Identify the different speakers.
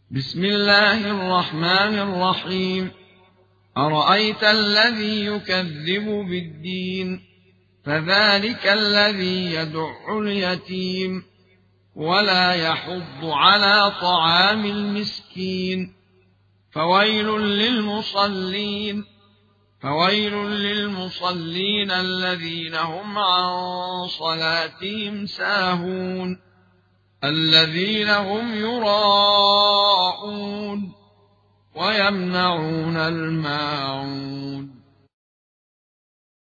Speaker 1: بسم الله الرحمن الرحيم. أرأيت الذي يكذب بالدين فذلك الذي يدع اليتيم ولا يحض على طعام المسكين فويل للمصلين الذين هم عن صلاتهم ساهون الذين هم يراءون ويمنعون الماعون